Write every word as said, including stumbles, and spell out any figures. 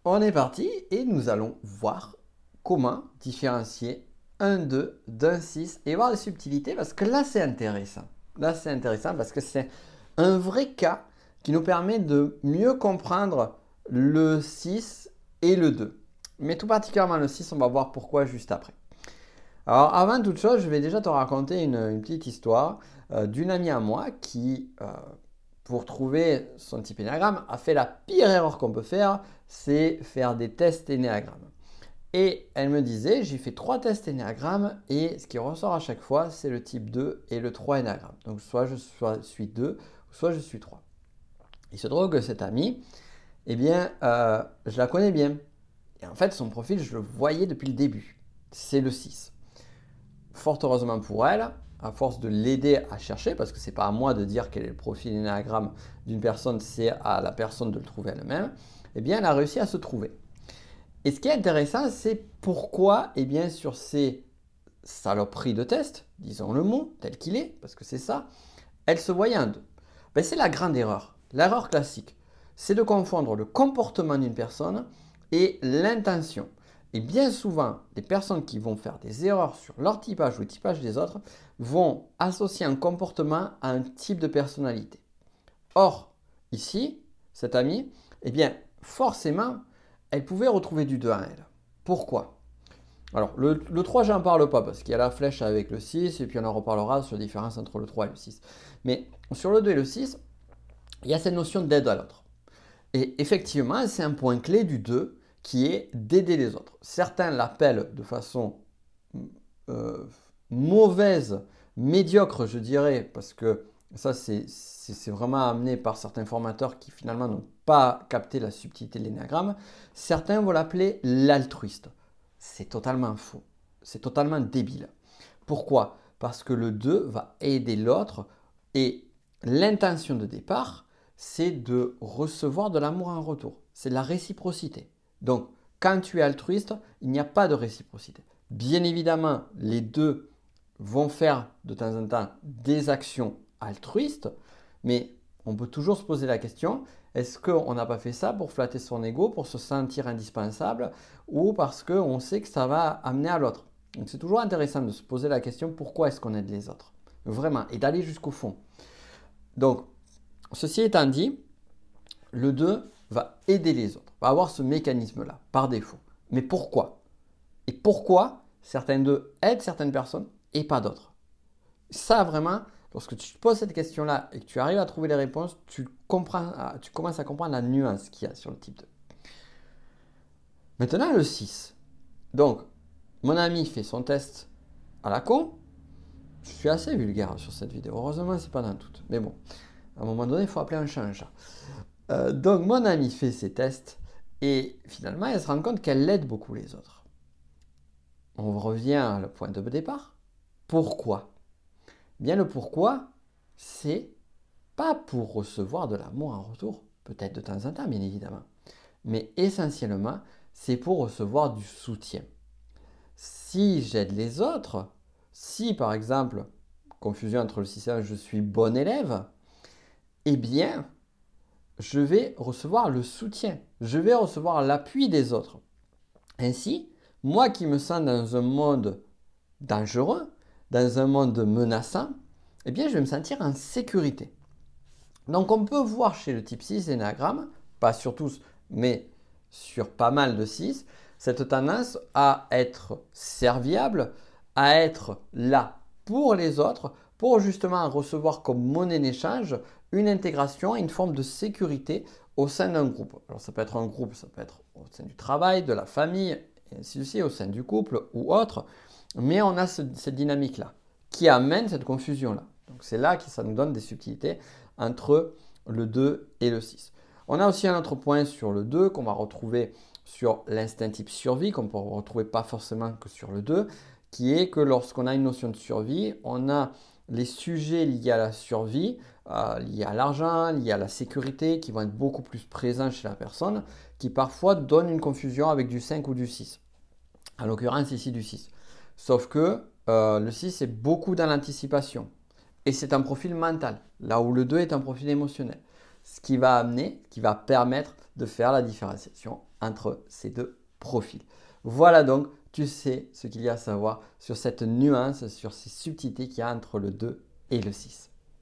on est parti et nous allons voir comment différencier un deux d'un six et voir les subtilités parce que là c'est intéressant. Là c'est intéressant parce que c'est un vrai cas qui nous permet de mieux comprendre le six et le deux. Mais tout particulièrement le six, on va voir pourquoi juste après. Alors avant toute chose, je vais déjà te raconter une, une petite histoire euh, d'une amie à moi qui, euh, pour trouver son type énéagramme, a fait la pire erreur qu'on peut faire, c'est faire des tests énéagrammes. Et elle me disait, j'ai fait trois tests énéagrammes et ce qui ressort à chaque fois, c'est le type deux et le trois énéagramme. Donc soit je suis deux, soit je suis trois. Il se trouve que cette amie, eh bien, euh, je la connais bien. Et en fait, son profil, je le voyais depuis le début. C'est le six. Fort heureusement pour elle, à force de l'aider à chercher, parce que ce n'est pas à moi de dire quel est le profil énéagramme d'une personne, c'est à la personne de le trouver elle-même, eh bien, elle a réussi à se trouver. Et ce qui est intéressant, c'est pourquoi, eh bien, sur ces saloperies de test, disons le mot tel qu'il est, parce que c'est ça, elle se voyait en deux. Ben, c'est la grande erreur, l'erreur classique. C'est de confondre le comportement d'une personne et l'intention. Et bien souvent, les personnes qui vont faire des erreurs sur leur typage ou le typage des autres vont associer un comportement à un type de personnalité. Or, ici, cette amie, eh bien, forcément, elle pouvait retrouver du deux en elle. Pourquoi? Alors, le, le trois, je n'en parle pas parce qu'il y a la flèche avec le six et puis on en reparlera sur la différence entre le trois et le six. Mais sur le deux et le six, il y a cette notion d'aide à l'autre. Et effectivement, c'est un point clé du deux qui est d'aider les autres. Certains l'appellent de façon euh, mauvaise, médiocre, je dirais, parce que ça, c'est, c'est, c'est vraiment amené par certains formateurs qui finalement n'ont pas capté la subtilité de l'énéagramme. Certains vont l'appeler l'altruiste. C'est totalement faux. C'est totalement débile. Pourquoi? Parce que le deux va aider l'autre et l'intention de départ, c'est de recevoir de l'amour en retour. C'est de la réciprocité. Donc, quand tu es altruiste, il n'y a pas de réciprocité. Bien évidemment, les deux vont faire de temps en temps des actions altruistes, mais on peut toujours se poser la question, est-ce qu'on n'a pas fait ça pour flatter son ego, pour se sentir indispensable, ou parce qu'on sait que ça va amener à l'autre? Donc c'est toujours intéressant de se poser la question, pourquoi est-ce qu'on aide les autres? Vraiment, et d'aller jusqu'au fond. Donc, ceci étant dit, le deux va aider les autres, va avoir ce mécanisme-là, par défaut. Mais pourquoi? Et pourquoi certains deux aident certaines personnes et pas d'autres? Ça, vraiment, lorsque tu te poses cette question-là et que tu arrives à trouver les réponses, tu, comprends, tu commences à comprendre la nuance qu'il y a sur le type deux. Maintenant, le six. Donc, mon ami fait son test à la con. Je suis assez vulgaire sur cette vidéo. Heureusement, c'est pas dans toutes. Mais bon, à un moment donné, il faut appeler un chat un chat. Euh, donc, mon ami fait ses tests et finalement, elle se rend compte qu'elle aide beaucoup les autres. On revient au point de départ. Pourquoi? Bien, le pourquoi, c'est pas pour recevoir de l'amour en retour, peut-être de temps en temps, bien évidemment, mais essentiellement, c'est pour recevoir du soutien. Si j'aide les autres, si par exemple, confusion entre le six et un, je suis bon élève, eh bien, je vais recevoir le soutien, je vais recevoir l'appui des autres. Ainsi, moi qui me sens dans un monde dangereux, dans un monde menaçant, eh bien, je vais me sentir en sécurité. Donc, on peut voir chez le type six énéagramme, pas sur tous, mais sur pas mal de six, cette tendance à être serviable, à être là pour les autres, pour justement recevoir comme monnaie d'échange une intégration et une forme de sécurité au sein d'un groupe. Alors, ça peut être un groupe, ça peut être au sein du travail, de la famille, et ainsi de suite, au sein du couple ou autre. Mais on a ce, cette dynamique-là qui amène cette confusion-là. Donc c'est là que ça nous donne des subtilités entre le deux et le six. On a aussi un autre point sur le deux qu'on va retrouver sur l'instinct type survie, qu'on ne peut retrouver pas forcément que sur le deux, qui est que lorsqu'on a une notion de survie, on a les sujets liés à la survie, euh, liés à l'argent, liés à la sécurité, qui vont être beaucoup plus présents chez la personne, qui parfois donnent une confusion avec du cinq ou du six. En l'occurrence ici du six. Sauf que euh, le six est beaucoup dans l'anticipation. Et c'est un profil mental, là où le deux est un profil émotionnel. Ce qui va amener, qui va permettre de faire la différenciation entre ces deux profils. Voilà donc, tu sais ce qu'il y a à savoir sur cette nuance, sur ces subtilités qu'il y a entre le deux et le six.